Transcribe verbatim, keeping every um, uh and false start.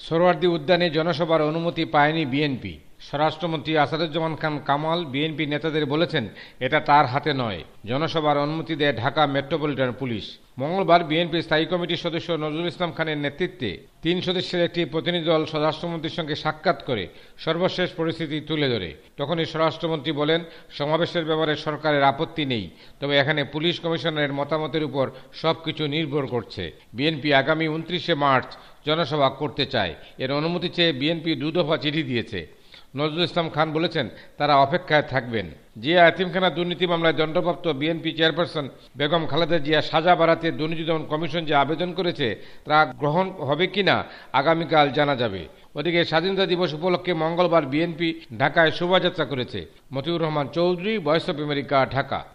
সোহরাওয়ার্দী উদ্যানে জনসভার অনুমতি পায়নি বিএনপি। স্বরাষ্ট্রমন্ত্রী আসাদুজ্জামান খান কামাল বিএনপি নেতাদের বলেছেন, এটা তার হাতে নয়। জনসভার অনুমতি দেয় ঢাকা মেট্রোপলিটন পুলিশ। মঙ্গলবার বিএনপির স্থায়ী কমিটির সদস্য নজরুল ইসলাম খানের নেতৃত্বে তিন সদস্যের একটি প্রতিনিধি দল স্বরাষ্ট্রমন্ত্রীর সঙ্গে সাক্ষাৎ করে সর্বশেষ পরিস্থিতি তুলে ধরে। তখনই স্বরাষ্ট্রমন্ত্রী বলেন, সমাবেশের ব্যাপারে সরকারের আপত্তি নেই, তবে এখানে পুলিশ কমিশনারের মতামতের উপর সবকিছু নির্ভর করছে। বিএনপি আগামী উনত্রিশে মার্চ জনসভা করতে চায়। এর অনুমতি চেয়ে বিএনপি দু দফা চিঠি দিয়েছে। নজরুল ইসলাম খান বলেছেন, তারা অপেক্ষায় থাকবেন। জিয়া এতিমখানা দুর্নীতি মামলায় দণ্ডপ্রাপ্ত বিএনপি চেয়ারপারসন বেগম খালেদা জিয়া সাজা বাড়াতে দুর্নীতি দমন কমিশন যে আবেদন করেছে তা গ্রহণ হবে কিনা আগামীকাল জানা যাবে। ওদিকে স্বাধীনতা দিবস উপলক্ষে মঙ্গলবার বিএনপি ঢাকায় শোভাযাত্রা করেছে। Motiur Rahman Chowdhury, Voice of America, Dhaka.